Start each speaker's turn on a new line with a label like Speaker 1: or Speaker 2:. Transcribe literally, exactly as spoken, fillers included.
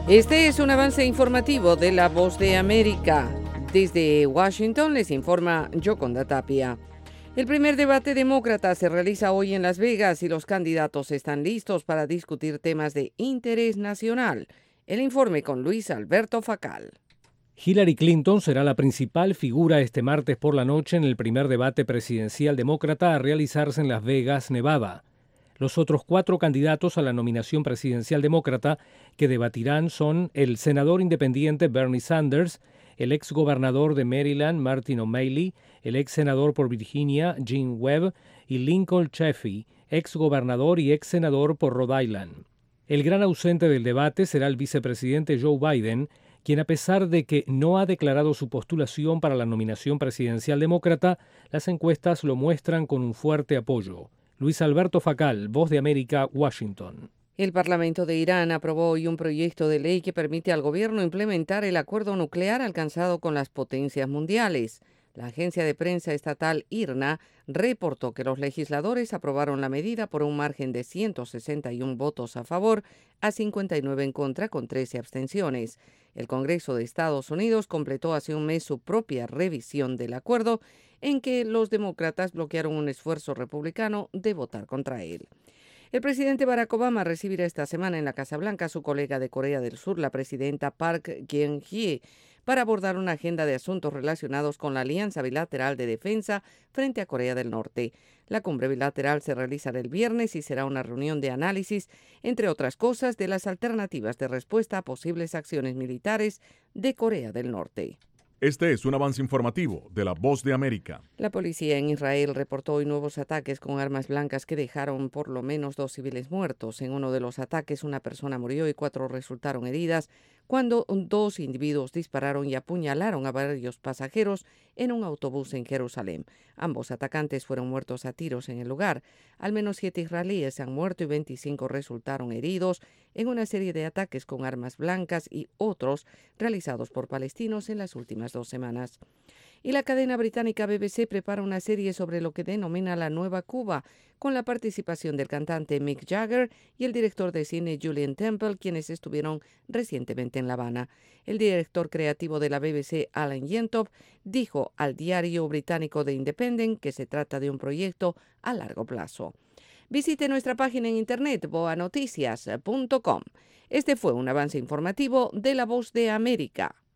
Speaker 1: Este es un avance informativo de La Voz de América. Desde Washington les informa Yoconda Tapia. El primer debate demócrata se realiza hoy en Las Vegas y los candidatos están listos para discutir temas de interés nacional. El informe con Luis Alberto Facal.
Speaker 2: Hillary Clinton será la principal figura este martes por la noche en el primer debate presidencial demócrata a realizarse en Las Vegas, Nevada. Los otros cuatro candidatos a la nominación presidencial demócrata que debatirán son el senador independiente Bernie Sanders, el ex gobernador de Maryland Martin O'Malley, el ex senador por Virginia Jim Webb y Lincoln Chafee, ex gobernador y ex senador por Rhode Island. El gran ausente del debate será el vicepresidente Joe Biden, quien a pesar de que no ha declarado su postulación para la nominación presidencial demócrata, las encuestas lo muestran con un fuerte apoyo. Luis Alberto Facal, Voz de América, Washington.
Speaker 1: El Parlamento de Irán aprobó hoy un proyecto de ley que permite al gobierno implementar el acuerdo nuclear alcanzado con las potencias mundiales. La agencia de prensa estatal IRNA reportó que los legisladores aprobaron la medida por un margen de ciento sesenta y uno votos a favor a cincuenta y nueve en contra con trece abstenciones. El Congreso de Estados Unidos completó hace un mes su propia revisión del acuerdo en que los demócratas bloquearon un esfuerzo republicano de votar contra él. El presidente Barack Obama recibirá esta semana en la Casa Blanca a su colega de Corea del Sur, la presidenta Park Geun-hye, para abordar una agenda de asuntos relacionados con la alianza bilateral de defensa frente a Corea del Norte. La cumbre bilateral se realizará el viernes y será una reunión de análisis, entre otras cosas, de las alternativas de respuesta a posibles acciones militares de Corea del Norte.
Speaker 3: Este es un avance informativo de La Voz de América.
Speaker 1: La policía en Israel reportó hoy nuevos ataques con armas blancas que dejaron por lo menos dos civiles muertos. En uno de los ataques, una persona murió y cuatro resultaron heridas cuando dos individuos dispararon y apuñalaron a varios pasajeros en un autobús en Jerusalén. Ambos atacantes fueron muertos a tiros en el lugar. Al menos siete israelíes han muerto y veinticinco resultaron heridos en una serie de ataques con armas blancas y otros realizados por palestinos en las últimas dos semanas. Y la cadena británica B B C prepara una serie sobre lo que denomina la Nueva Cuba, con la participación del cantante Mick Jagger y el director de cine Julian Temple, quienes estuvieron recientemente en La Habana. El director creativo de la B B C, Alan Yentop, dijo al diario británico The Independent que se trata de un proyecto a largo plazo. Visite nuestra página en internet boa noticias punto com. Este fue un avance informativo de La Voz de América.